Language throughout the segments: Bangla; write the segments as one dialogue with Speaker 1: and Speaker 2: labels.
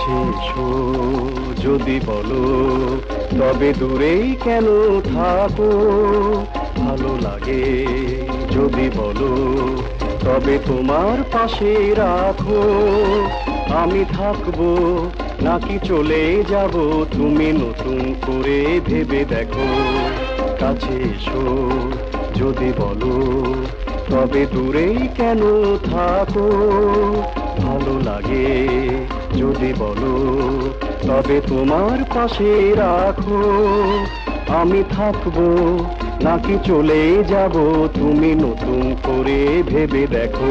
Speaker 1: কাছে এসো যদি বলো, তবে দূরেই কেন থাকো? ভালো লাগে যদি বলো, তবে তোমার পাশে রাখো। আমি থাকবো নাকি চলে যাব, তুমি নতুন করে ভেবে দেখো। কাছে এসো যদি বলো, তবে দূরেই কেন থাকো? ভালো লাগে যদি বলো, তবে তোমার পাশে রাখো। আমি থাকবো নাকি চলে যাব, তুমি নতুন করে ভেবে দেখো।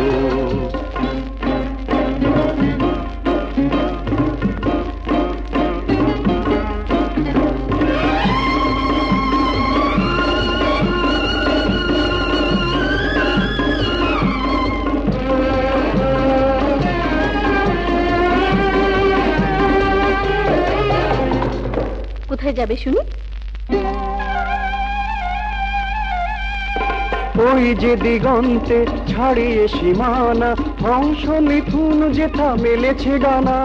Speaker 2: কোথায় যাবে শুনি?
Speaker 1: ওই যে দিগন্তে ছাড়িয়ে সীমানা, হংস মিথুন যেথা মেলেছে ডানা।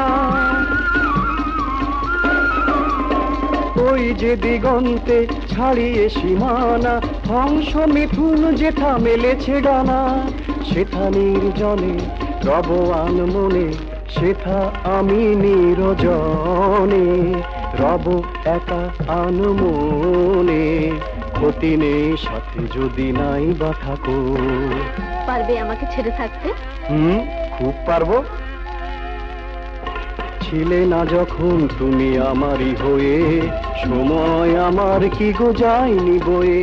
Speaker 1: ওই যে দিগন্তে ছাড়িয়ে সীমানা, হংস মিথুন যেথা মেলেছে ডানা। সেথা নির্জনে রব আনমনে, সেথা আমি নিরজনে রব একা আনমনে। ক্ষতি নেই সাথে যদি নাই বা থাকো।
Speaker 2: পারবে আমাকে ছেড়ে থাকতে?
Speaker 1: খুব পারবো। ছিলে না যখন তুমি আমারই হয়ে, সময় আমার কি গো যায়নি বয়ে।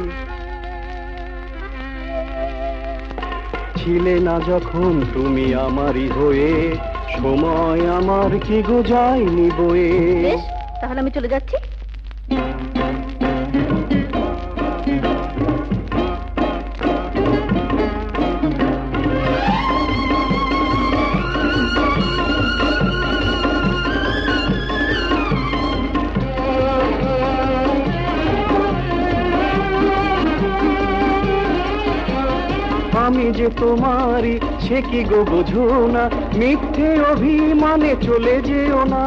Speaker 1: ছিলে না যখন তুমি আমারই হয়ে, সময় আমার কি গো যায়নি বয়ে।
Speaker 2: তাহলে আমি চলে যাচ্ছি।
Speaker 1: আমি যে তোমারই সে কি গো বোঝো না, মিথ্যে অভিমানে চলে যেও না।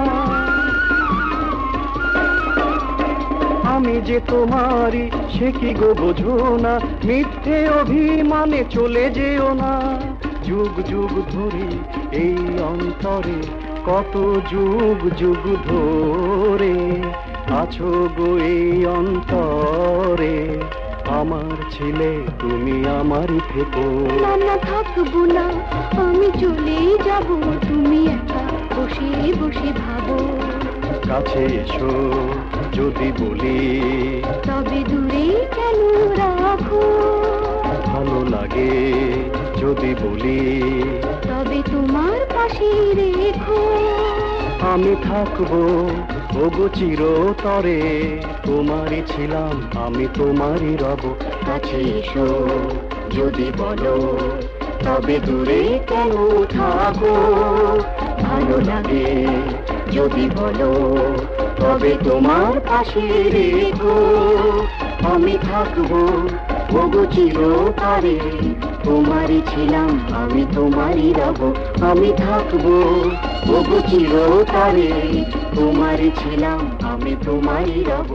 Speaker 1: আমি যে তোমারই সে কি গো বোঝো না, মিথ্যে অভিমানে চলে যেও না। যুগ যুগ ধরে এই অন্তরে, কত যুগ যুগ ধরে আছো গো এই অন্তরে। আমার ছিলে তুমি আমারই থেকো।
Speaker 2: না থাকবো না, আমি চলে যাব, তুমি একা বসে বসে ভাবো।
Speaker 1: কাছে এসো যদি বলি,
Speaker 2: তবে দূরে কেন রাখো?
Speaker 1: ভালো লাগে যদি বলি,
Speaker 2: তবে তোমার পাশে রেখো।
Speaker 1: আমি থাকবো ওগো চিরতরে, তোমারই ছিলাম আমি তোমারই রব। কাছে এসো যদি বলো, তবে দূরে কেন থাকো? ভালো লাগে যদি বলো, তবে তোমার পাশে রেখো। আমি থাকবো ওগো চিরতরে, তোমারই ছিলাম আমি তোমারই রব। আমি থাকবো ওগো চিরতরে, তোমারই ছিলাম আমি তোমারই রব।